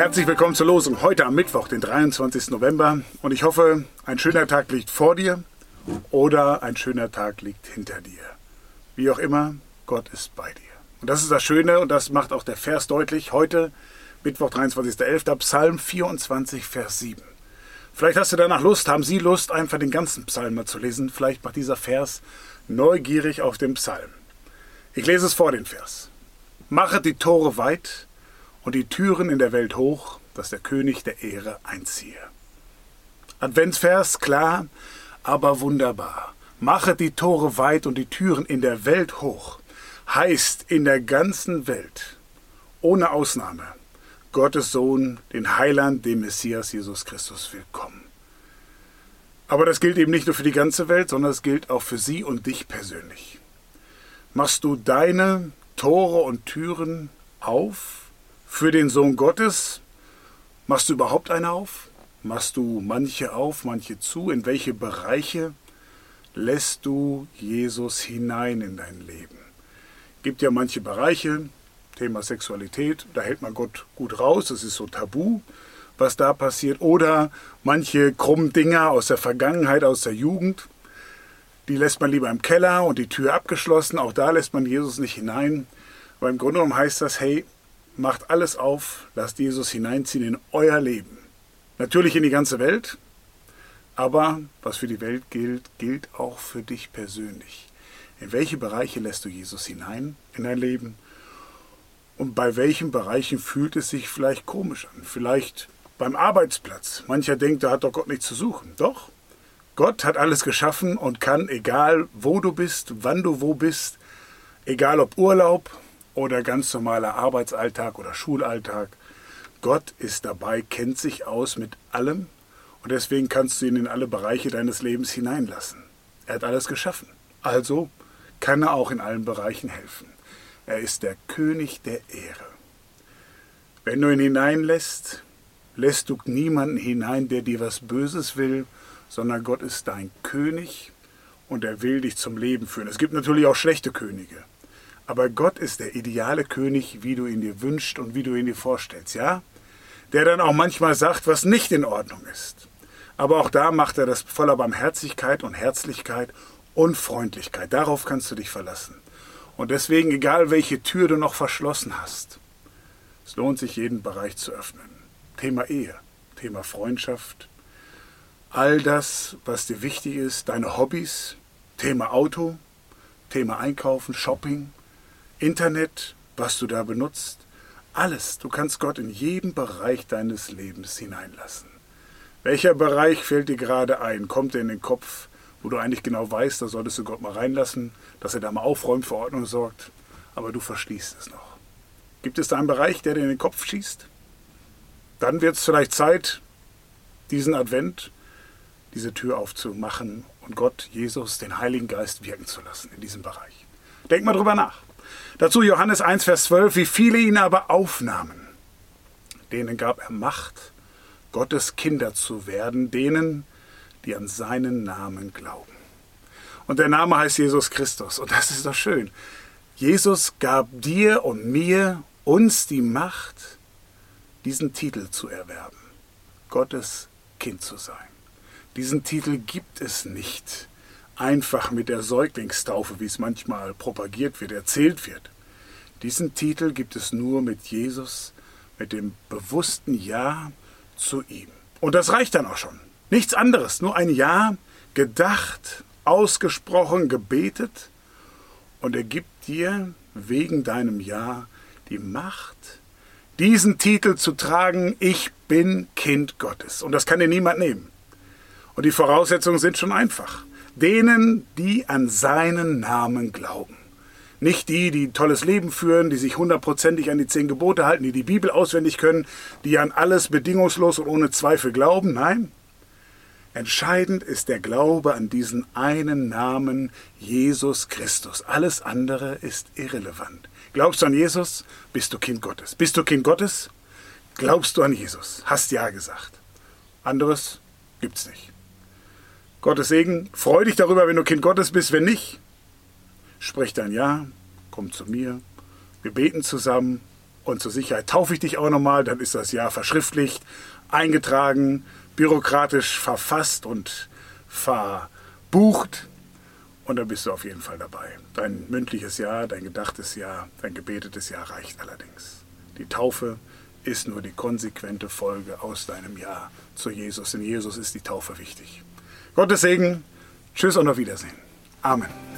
Herzlich willkommen zur Losung heute am Mittwoch, den 23. November. Und ich hoffe, ein schöner Tag liegt vor dir oder ein schöner Tag liegt hinter dir. Wie auch immer, Gott ist bei dir. Und das ist das Schöne und das macht auch der Vers deutlich. Heute, Mittwoch, 23.11., Psalm 24, Vers 7. Vielleicht hast du danach Lust, haben Sie Lust, einfach den ganzen Psalm mal zu lesen. Vielleicht macht dieser Vers neugierig auf den Psalm. Ich lese es vor, den Vers. Machet die Tore weit und die Türen in der Welt hoch, dass der König der Ehre einziehe. Adventsvers, klar, aber wunderbar. Machet die Tore weit und die Türen in der Welt hoch. Heißt in der ganzen Welt, ohne Ausnahme, Gottes Sohn, den Heiland, den Messias Jesus Christus willkommen. Aber das gilt eben nicht nur für die ganze Welt, sondern es gilt auch für Sie und dich persönlich. Machst du deine Tore und Türen auf für den Sohn Gottes? Machst du überhaupt eine auf? Machst du manche auf, manche zu? In welche Bereiche lässt du Jesus hinein in dein Leben? Es gibt ja manche Bereiche, Thema Sexualität, da hält man Gott gut raus, das ist so tabu, was da passiert. Oder manche krummen Dinger aus der Vergangenheit, aus der Jugend, die lässt man lieber im Keller und die Tür abgeschlossen, auch da lässt man Jesus nicht hinein. Aber im Grunde genommen heißt das, hey, macht alles auf, lasst Jesus hineinziehen in euer Leben. Natürlich in die ganze Welt, aber was für die Welt gilt, gilt auch für dich persönlich. In welche Bereiche lässt du Jesus hinein in dein Leben? Und bei welchen Bereichen fühlt es sich vielleicht komisch an? Vielleicht beim Arbeitsplatz. Mancher denkt, da hat doch Gott nichts zu suchen. Doch, Gott hat alles geschaffen und kann, egal wo du bist, wann du wo bist, egal ob Urlaub oder ganz normaler Arbeitsalltag oder Schulalltag, Gott ist dabei, kennt sich aus mit allem und deswegen kannst du ihn in alle Bereiche deines Lebens hineinlassen. Er hat alles geschaffen. Also kann er auch in allen Bereichen helfen. Er ist der König der Ehre. Wenn du ihn hineinlässt, lässt du niemanden hinein, der dir was Böses will, sondern Gott ist dein König und er will dich zum Leben führen. Es gibt natürlich auch schlechte Könige, aber Gott ist der ideale König, wie du ihn dir wünschst und wie du ihn dir vorstellst, ja? Der dann auch manchmal sagt, was nicht in Ordnung ist. Aber auch da macht er das voller Barmherzigkeit und Herzlichkeit und Freundlichkeit. Darauf kannst du dich verlassen. Und deswegen, egal welche Tür du noch verschlossen hast, es lohnt sich, jeden Bereich zu öffnen. Thema Ehe, Thema Freundschaft, all das, was dir wichtig ist, deine Hobbys, Thema Auto, Thema Einkaufen, Shopping, Internet, was du da benutzt, alles. Du kannst Gott in jeden Bereich deines Lebens hineinlassen. Welcher Bereich fällt dir gerade ein? Kommt dir in den Kopf, wo du eigentlich genau weißt, da solltest du Gott mal reinlassen, dass er da mal aufräumt, für Ordnung sorgt, aber du verschließt es noch. Gibt es da einen Bereich, der dir in den Kopf schießt? Dann wird es vielleicht Zeit, diesen Advent, diese Tür aufzumachen und Gott, Jesus, den Heiligen Geist wirken zu lassen in diesem Bereich. Denk mal drüber nach. Dazu Johannes 1, Vers 12, wie viele ihn aber aufnahmen, denen gab er Macht, Gottes Kinder zu werden, denen, die an seinen Namen glauben. Und der Name heißt Jesus Christus. Und das ist doch schön. Jesus gab dir und mir, uns die Macht, diesen Titel zu erwerben. Gottes Kind zu sein. Diesen Titel gibt es nicht einfach mit der Säuglingstaufe, wie es manchmal propagiert wird, erzählt wird. Diesen Titel gibt es nur mit Jesus, mit dem bewussten Ja zu ihm. Und das reicht dann auch schon. Nichts anderes, nur ein Ja, gedacht, ausgesprochen, gebetet. Und er gibt dir wegen deinem Ja die Macht, diesen Titel zu tragen, ich bin Kind Gottes. Und das kann dir niemand nehmen. Und die Voraussetzungen sind schon einfach. Denen, die an seinen Namen glauben. Nicht die, die ein tolles Leben führen, die sich 100%ig an die 10 Gebote halten, die die Bibel auswendig können, die an alles bedingungslos und ohne Zweifel glauben. Nein, entscheidend ist der Glaube an diesen einen Namen, Jesus Christus. Alles andere ist irrelevant. Glaubst du an Jesus, bist du Kind Gottes. Bist du Kind Gottes, glaubst du an Jesus. Hast Ja gesagt. Anderes gibt's nicht. Gottes Segen, freu dich darüber, wenn du Kind Gottes bist. Wenn nicht, sprich dein Ja, komm zu mir. Wir beten zusammen Und zur Sicherheit taufe ich dich auch nochmal, dann ist das Jahr verschriftlicht, eingetragen, bürokratisch verfasst und verbucht. Und dann bist du auf jeden Fall dabei. Dein mündliches Jahr, dein gedachtes Jahr, dein gebetetes Jahr reicht allerdings. Die Taufe ist nur die konsequente Folge aus deinem Jahr zu Jesus. In Jesus ist die Taufe wichtig. Gottes Segen. Tschüss und auf Wiedersehen. Amen.